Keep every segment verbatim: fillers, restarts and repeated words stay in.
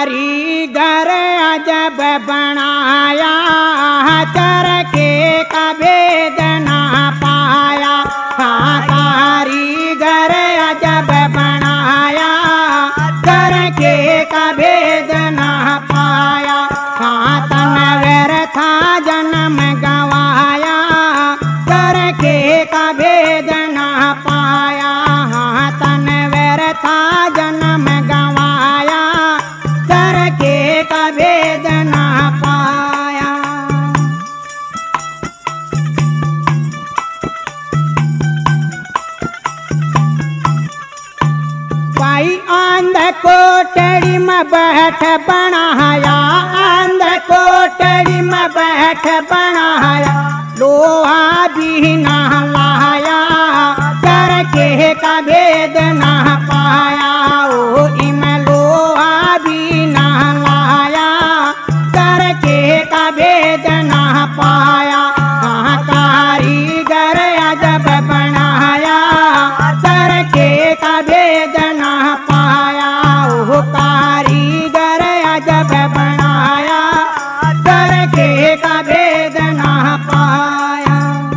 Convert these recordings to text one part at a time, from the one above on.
कारीगर अजब बनाया, चरखे का भेद ना पाया। हाँ कारीगर अजब बनाया, चरखे का भेद ना पाया। हाँ तन व्यर्था जन्म गवाया, चरखे का भेद ना पाया। हाँ तन व्यर्था जन्म गवाया, चरखे का भेद ना पाया। भाई आंध कोटड़ी में बैठ बनाया, आंध कोटड़ी में बैठ बनाया। लोहा भी ना लाया, चरखे का भेद ना पाया। ओ इमें लोहा भी ना लाया, चरखे का भेद ना पाया। हाँ कारीगर अजब बनाया, चरखे का भेद ना पाया। ओ कारीगर अजब बनाया, चरखे का भेद ना पाया।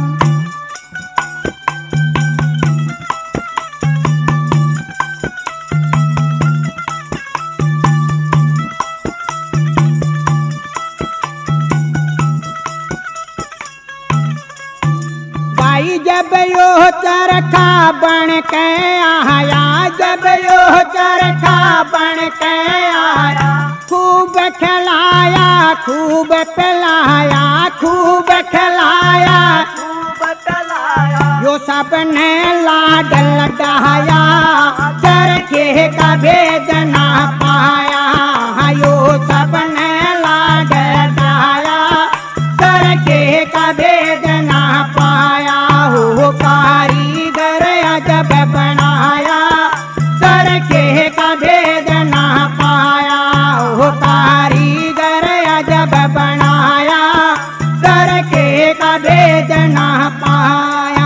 भाई जब यो चरखा बन के आया, जब यो चरखा बन के आया। खूब खिलाया खूब पिलाया, खूब खिलाया खूब पिलाया। यो सबने लाड लडाया, चरखे का भेद ना पाया। यो सबने लाड लडाया, चरखे का भेद ना पाया। हो कारीगर अजब बनाया, चरखे का भेद ना पाया। हो कारीगर अजब बनाया, चरखे का भेद ना पाया।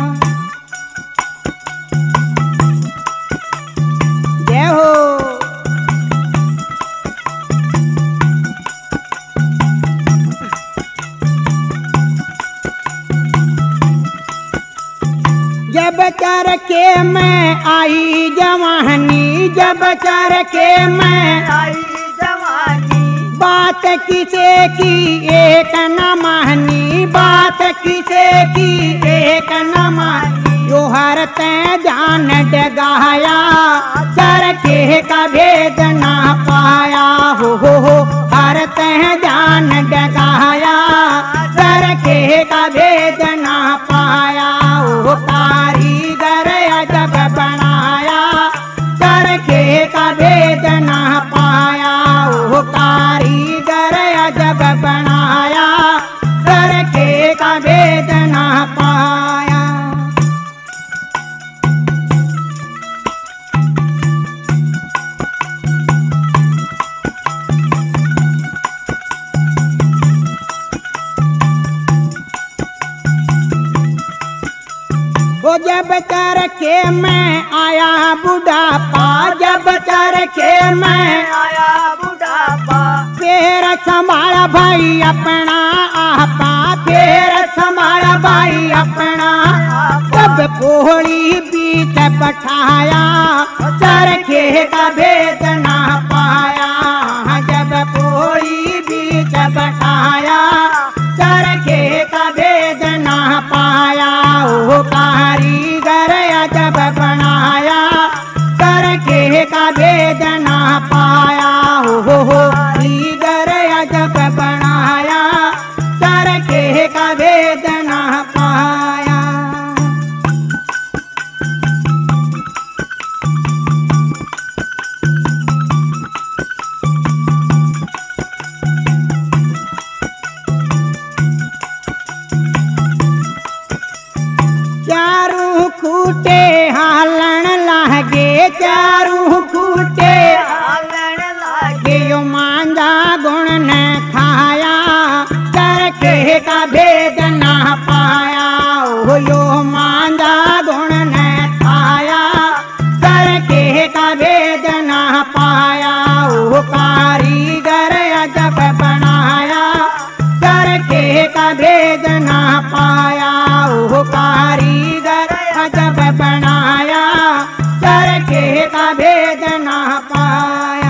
जय हो। जब चरखे में आई जवानी, जब चरखे में आई जवानी। बात किसे की एक न मानी, बात किसे की एक न मानी। यो हर ते जान डगाया, चरखे का भेद ना पाया। हो हो हो हर ते जान डगाया, चरखे का भेद ना पाया। ओ कारीगर अजब बनाया, चरखे का भेद ना पाया। ओ कारीगर अजब बनाया, चरखे का भेद ना पाया। वो जब चरखे में आया बुढ़ापा, जब चरखे में आया बुढ़ापा। फिर संभाला भाई अपना आपा, फिर संभाला भाई अपना। जब कोहड़ी बीच बैठाया, चरखे का भेद ना पाया। जब कोहड़ी बीच बैठाया, चरखे का भेद ना पाया। ओ कारीगर अजब बनाया, चरखे का भेद ना पाया। हो हो हो कारीगर अजब बनाया, चरखे का भेद ना पाया। चारू खूटे हालन लागे, चारू खूटे हालन लागे। यो मांझा गुण ने खाया, चरखे का भेद ना पाया। ओ यो मांझा गुण ने खाया, चरखे का भेद ना पाया। ओ कार पाया वो कारीगर अजब बनाया चरखे का भेद ना पाया।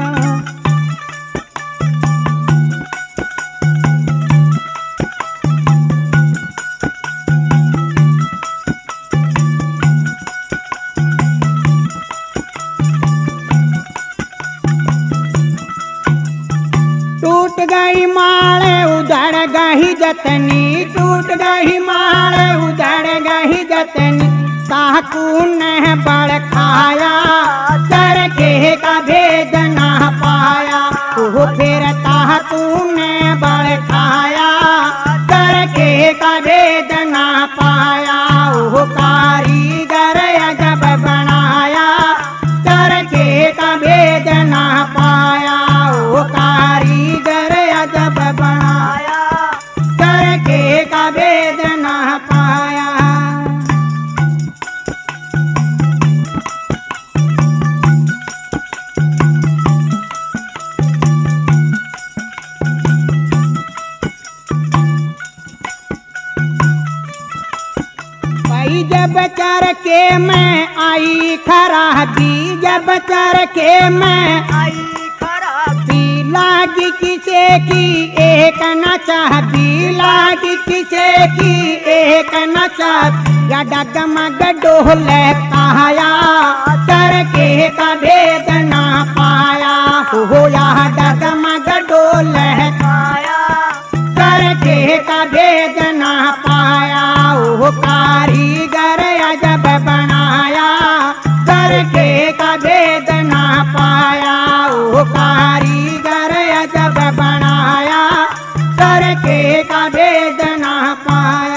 टूट गई माले उधड़ गई जतनी, टूट गई माले उधड़ गई जतनी, साकू ने बड़ खाया चरखे का भेद ना पाया। वो फिर ताकू ने बड़ खाया चरखे का भेद ना पाया। वो कारीगर अजब बनाया चरखे का भेद ना पाया। वो कारीगर अजब बनाया चरखे का भेद ना पाया। भाई जब चरखे में आई खराबी, जब चरखे में आई खराबी लागी किसे की एक न चाहती, लागी किसे की एक न चाहती, या डगमग डोले काया चरखे का भेद ना पाया। हो या डगमग डोले पाया चरखे का भेद ना पाया। वो कारीगर अजब बनाया चरखे का भेद ना पाया। वो कारीगर अजब बनाया चरखे का भेद ना पाया।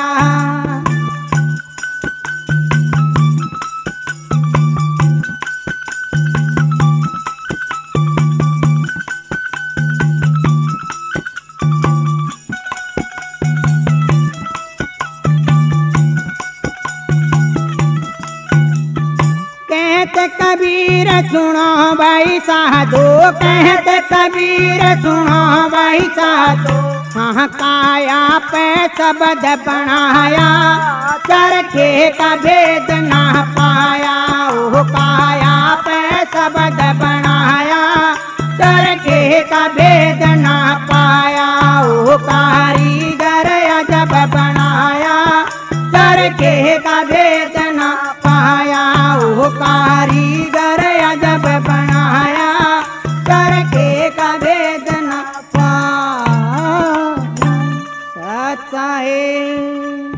कहते कबीर सुनो भाई साधो, कहते कबीर सुनो भाई साधो, हाँ काया पे शब्द बनाया चरखे का भेद ना पाया। वो काया पे शब्द बनाया चरखे का भेद ना पाया। वो कारीगर अजब बनाया चरखे का भेद ना पाया। वो कारीगर अजब बनाया चरखे का भेद न पाया। सच्चा है।